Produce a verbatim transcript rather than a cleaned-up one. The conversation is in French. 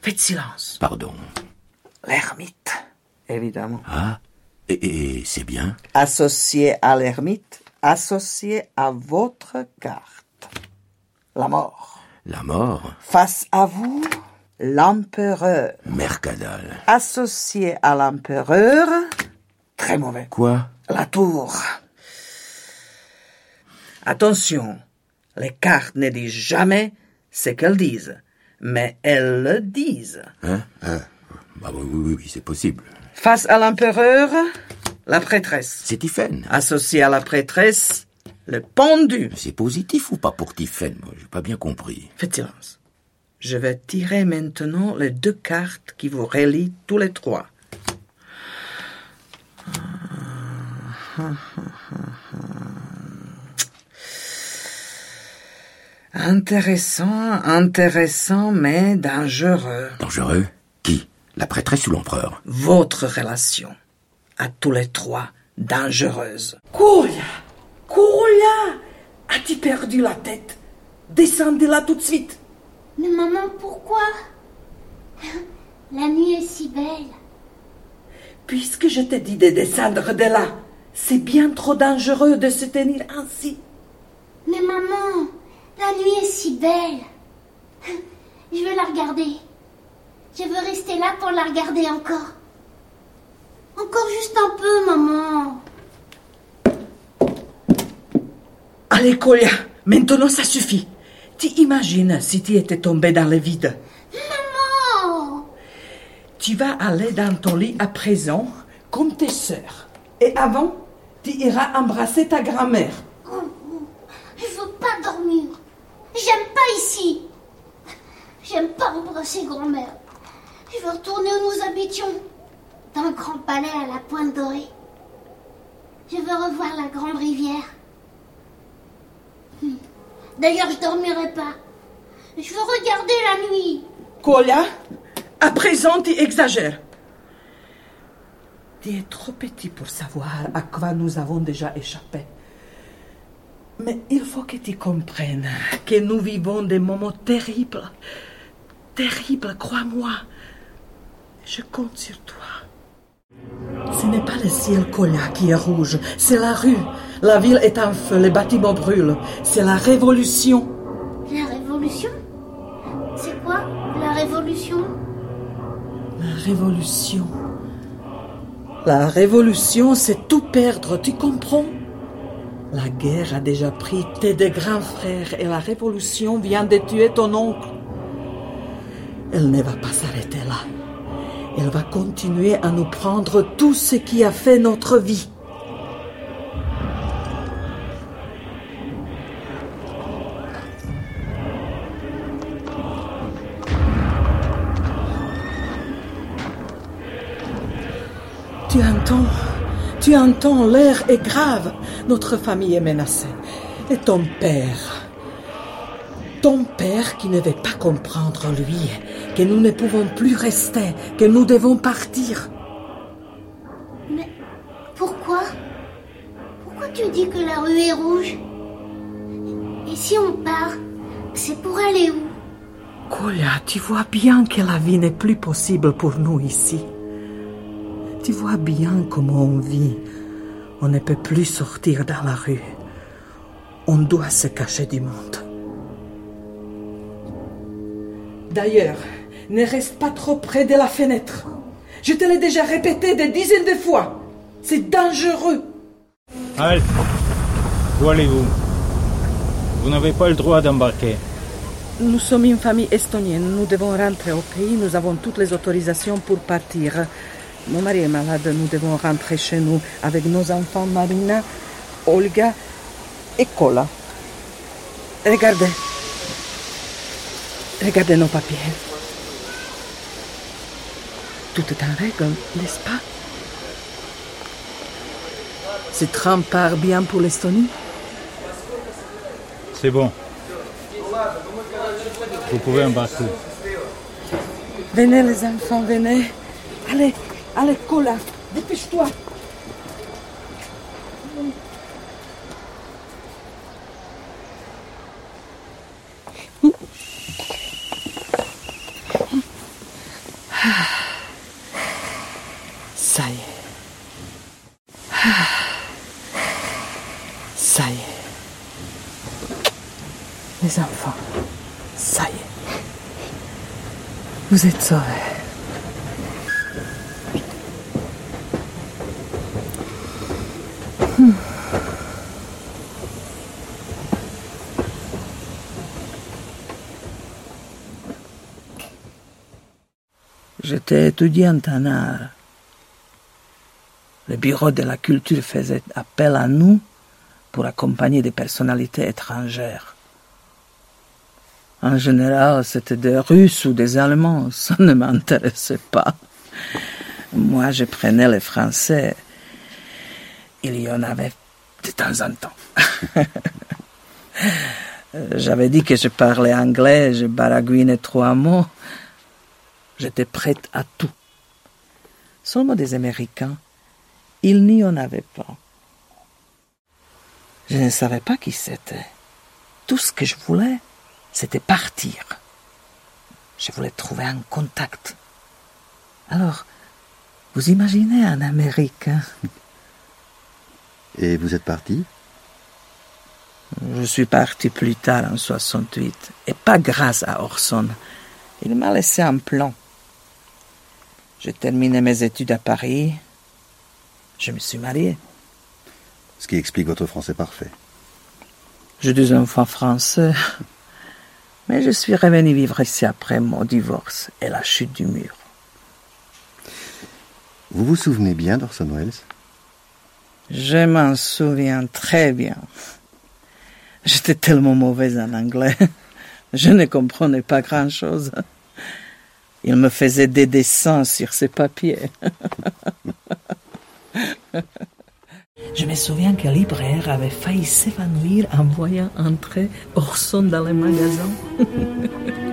Faites silence. Pardon. L'ermite, évidemment. Ah, et, et c'est bien. Associé à l'ermite, associé à votre carte. La mort. La mort. Face à vous, l'empereur. Mercadal. Associé à l'empereur, très mauvais. Quoi? La tour. Attention, les cartes ne disent jamais ce qu'elles disent, mais elles le disent. Hein? Hein? Bah oui, oui, oui, c'est possible. Face à l'empereur, la prêtresse. C'est Tiphaine. Associé à la prêtresse, le pendu. C'est positif ou pas pour Tiphaine? Moi, j'ai pas bien compris. Faites silence. Je vais tirer maintenant les deux cartes qui vous relient tous les trois. Intéressant, intéressant, mais dangereux. Dangereux? Qui? La prêtresse ou l'empereur? Votre relation, à tous les trois, dangereuse. Kolya! Kolya! As-tu perdu la tête? Descendez là tout de suite. Mais maman, pourquoi? La nuit est si belle. Puisque je t'ai dit de descendre de là, c'est bien trop dangereux de se tenir ainsi. Mais maman, la nuit est si belle. Je veux la regarder. Je veux rester là pour la regarder encore. Encore juste un peu, maman. Allez, Kolya, maintenant ça suffit. Tu imagines si tu étais tombée dans le vide. Maman! Tu vas aller dans ton lit à présent, comme tes sœurs. Et avant, tu iras embrasser ta grand-mère. Oh, oh, je veux pas dormir. J'aime pas ici. J'aime pas embrasser grand-mère. Je veux retourner où nous habitions, dans le grand palais à la Pointe Dorée. Je veux revoir la grande rivière. D'ailleurs, je dormirai pas. Je veux regarder la nuit. Kolya, à présent, tu exagères. Tu es trop petit pour savoir à quoi nous avons déjà échappé. Mais il faut que tu comprennes que nous vivons des moments terribles. Terribles, crois-moi. Je compte sur toi. Ce n'est pas le ciel, Kolya, qui est rouge. C'est la rue. La ville est en feu, les bâtiments brûlent. C'est la révolution. La révolution? C'est quoi, la révolution? La révolution. La révolution, c'est tout perdre, tu comprends? La guerre a déjà pris tes deux grands frères et la révolution vient de tuer ton oncle. Elle ne va pas s'arrêter là. Elle va continuer à nous prendre tout ce qui a fait notre vie. Tu entends, tu entends, l'air est grave. Notre famille est menacée. Et ton père, ton père qui ne veut pas comprendre, lui, que nous ne pouvons plus rester, que nous devons partir. Mais pourquoi? Pourquoi tu dis que la rue est rouge? Et si on part, c'est pour aller où? Kolya, tu vois bien que la vie n'est plus possible pour nous ici. Tu vois bien comment on vit. On ne peut plus sortir dans la rue. On doit se cacher du monde. D'ailleurs, ne reste pas trop près de la fenêtre. Je te l'ai déjà répété des dizaines de fois. C'est dangereux. Halt! Où allez-vous? Vous n'avez pas le droit d'embarquer. Nous sommes une famille estonienne. Nous devons rentrer au pays. Nous avons toutes les autorisations pour partir. Mon mari est malade, nous devons rentrer chez nous avec nos enfants Marina, Olga et Kola. Regardez. Regardez nos papiers. Tout est en règle, n'est-ce pas? Ce train part bien pour l'Estonie? C'est bon. Vous pouvez embarquer. Venez les enfants, venez. Allez. Allez, Kola, dépêche-toi. Ça y est. Ça y est. Les enfants, ça y est. Vous êtes sauvés. Hmm. J'étais étudiante en art. Le bureau de la culture faisait appel à nous pour accompagner des personnalités étrangères. En général, c'était des Russes ou des Allemands. Ça ne m'intéressait pas. Moi, je prenais les Français. Il y en avait de temps en temps. J'avais dit que je parlais anglais, je baragouinais trois mots. J'étais prête à tout. Seulement des Américains, il n'y en avait pas. Je ne savais pas qui c'était. Tout ce que je voulais, c'était partir. Je voulais trouver un contact. Alors, vous imaginez un Américain? Et vous êtes parti? Je suis parti plus tard en soixante-huit, et pas grâce à Orson. Il m'a laissé un plan. J'ai terminé mes études à Paris. Je me suis marié. Ce qui explique votre français parfait. J'ai deux enfants français. Mais je suis revenu vivre ici après mon divorce et la chute du mur. Vous vous souvenez bien d'Orson Welles? Je m'en souviens très bien. J'étais tellement mauvaise en anglais. Je ne comprenais pas grand-chose. Il me faisait des dessins sur ses papiers. Je me souviens que le libraire avait failli s'évanouir en voyant entrer Orson dans le magasin.